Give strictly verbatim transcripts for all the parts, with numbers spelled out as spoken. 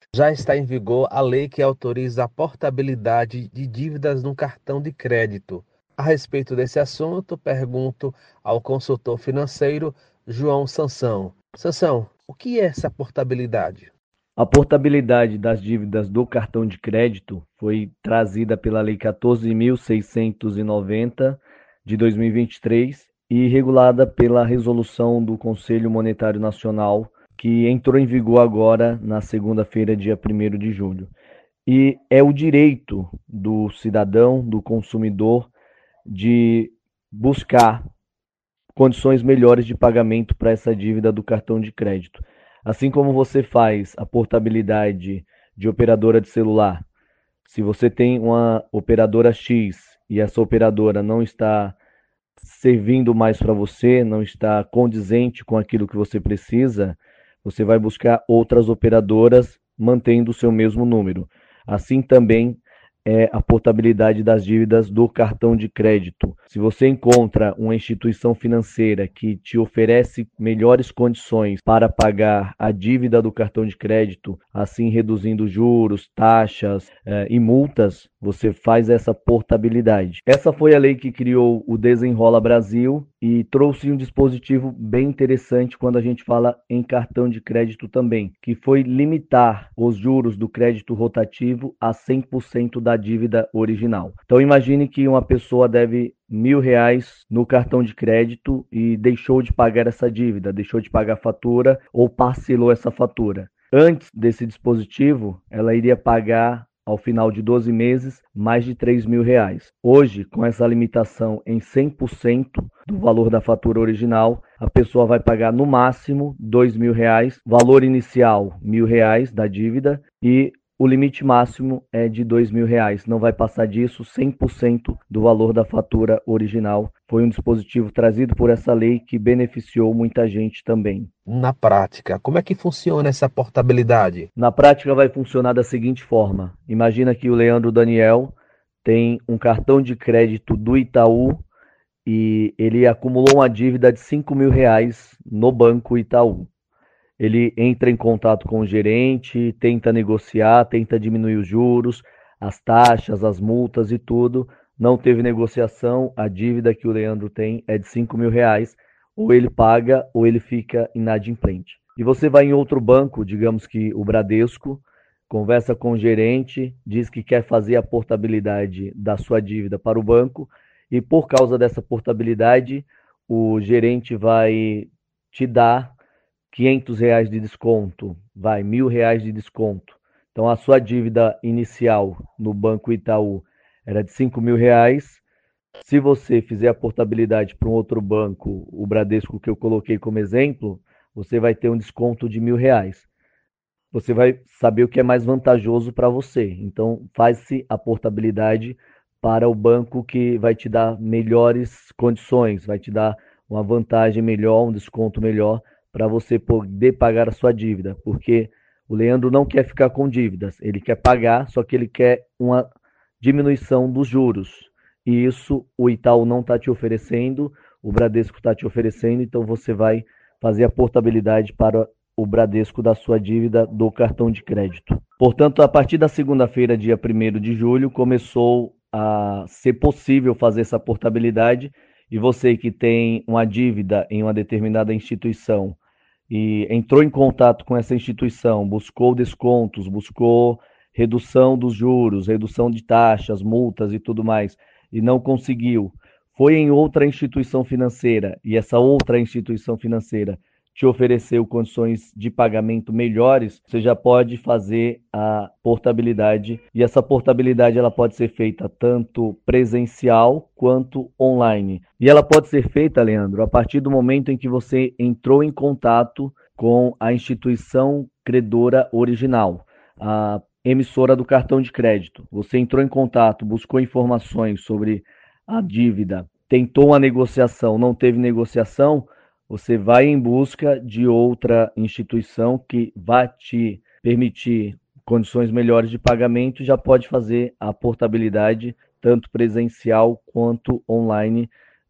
Já está em vigor a lei que autoriza a portabilidade de dívidas no cartão de crédito. A respeito desse assunto, pergunto ao consultor financeiro João Sansão. Sansão, o que é essa portabilidade? A portabilidade das dívidas do cartão de crédito foi trazida pela Lei quatorze mil seiscentos e noventa de dois mil e vinte e três e regulada pela resolução do Conselho Monetário Nacional, que entrou em vigor agora na segunda-feira, dia primeiro de julho. E é o direito do cidadão, do consumidor, de buscar condições melhores de pagamento para essa dívida do cartão de crédito. Assim como você faz a portabilidade de operadora de celular, se você tem uma operadora X e essa operadora não está servindo mais para você, não está condizente com aquilo que você precisa, você vai buscar outras operadoras mantendo o seu mesmo número. Assim também é a portabilidade das dívidas do cartão de crédito. Se você encontra uma instituição financeira que te oferece melhores condições para pagar a dívida do cartão de crédito, assim reduzindo juros, taxas eh, e multas, você faz essa portabilidade. Essa foi a lei que criou o Desenrola Brasil e trouxe um dispositivo bem interessante quando a gente fala em cartão de crédito também, que foi limitar os juros do crédito rotativo a cem por cento da dívida original. Então imagine que uma pessoa deve mil reais no cartão de crédito e deixou de pagar essa dívida, deixou de pagar a fatura ou parcelou essa fatura. Antes desse dispositivo, ela iria pagar ao final de doze meses, mais de três mil reais. Hoje, com essa limitação em cem por cento do valor da fatura original, a pessoa vai pagar no máximo dois mil reais, valor inicial mil reais da dívida e o limite máximo é de dois mil reais. Não vai passar disso, cem por cento do valor da fatura original. Foi um dispositivo trazido por essa lei que beneficiou muita gente também. Na prática, como é que funciona essa portabilidade? Na prática vai funcionar da seguinte forma: imagina que o Leandro Daniel tem um cartão de crédito do Itaú e ele acumulou uma dívida de cinco mil reais no Banco Itaú. Ele entra em contato com o gerente, tenta negociar, tenta diminuir os juros, as taxas, as multas e tudo. Não teve negociação, a dívida que o Leandro tem é de cinco mil reais. Ou ele paga ou ele fica inadimplente. E você vai em outro banco, digamos que o Bradesco, conversa com o gerente, diz que quer fazer a portabilidade da sua dívida para o banco e por causa dessa portabilidade, o gerente vai te dar quinhentos reais de desconto, vai, mil reais de desconto. Então a sua dívida inicial no Banco Itaú era de cinco mil reais. Se você fizer a portabilidade para um outro banco, o Bradesco que eu coloquei como exemplo, você vai ter um desconto de mil reais. Você vai saber o que é mais vantajoso para você. Então, faz-se a portabilidade para o banco que vai te dar melhores condições, vai te dar uma vantagem melhor, um desconto melhor para você poder pagar a sua dívida. Porque o Leandro não quer ficar com dívidas, ele quer pagar, só que ele quer uma diminuição dos juros. E isso o Itaú não está te oferecendo, o Bradesco está te oferecendo, então você vai fazer a portabilidade para o Bradesco da sua dívida do cartão de crédito. Portanto, a partir da segunda-feira, dia primeiro de julho, começou a ser possível fazer essa portabilidade e você que tem uma dívida em uma determinada instituição e entrou em contato com essa instituição, buscou descontos, buscou redução dos juros, redução de taxas, multas e tudo mais, e não conseguiu, foi em outra instituição financeira e essa outra instituição financeira te ofereceu condições de pagamento melhores, você já pode fazer a portabilidade. E essa portabilidade ela pode ser feita tanto presencial quanto online. E ela pode ser feita, Leandro, a partir do momento em que você entrou em contato com a instituição credora original, a emissora do cartão de crédito. Você entrou em contato, buscou informações sobre a dívida, tentou uma negociação, não teve negociação, você vai em busca de outra instituição que vai te permitir condições melhores de pagamento e já pode fazer a portabilidade tanto presencial quanto online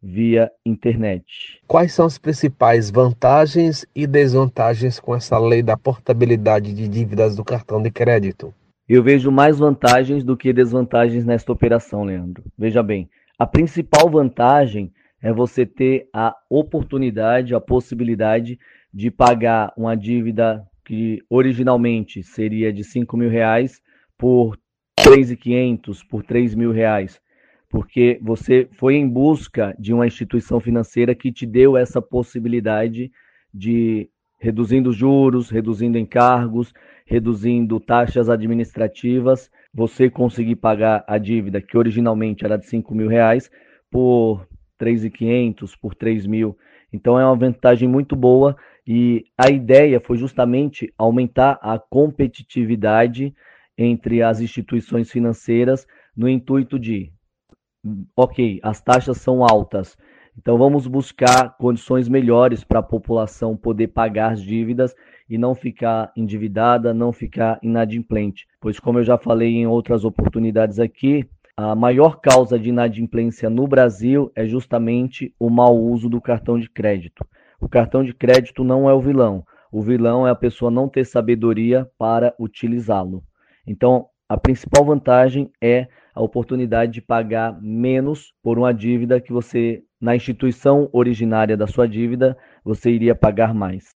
via internet. Quais são as principais vantagens e desvantagens com essa lei da portabilidade de dívidas do cartão de crédito? Eu vejo mais vantagens do que desvantagens nesta operação, Leandro. Veja bem, a principal vantagem é você ter a oportunidade, a possibilidade de pagar uma dívida que originalmente seria de cinco mil reais por três mil e quinhentos, por três mil reais, porque você foi em busca de uma instituição financeira que te deu essa possibilidade de, reduzindo juros, reduzindo encargos, reduzindo taxas administrativas, você conseguir pagar a dívida que originalmente era de cinco mil reais por três mil e quinhentos, por três mil. Então é uma vantagem muito boa e a ideia foi justamente aumentar a competitividade entre as instituições financeiras no intuito de, ok, as taxas são altas, então vamos buscar condições melhores para a população poder pagar as dívidas e não ficar endividada, não ficar inadimplente. Pois, como eu já falei em outras oportunidades aqui, a maior causa de inadimplência no Brasil é justamente o mau uso do cartão de crédito. O cartão de crédito não é o vilão. O vilão é a pessoa não ter sabedoria para utilizá-lo. Então, a principal vantagem é a oportunidade de pagar menos por uma dívida que você, na instituição originária da sua dívida, você iria pagar mais.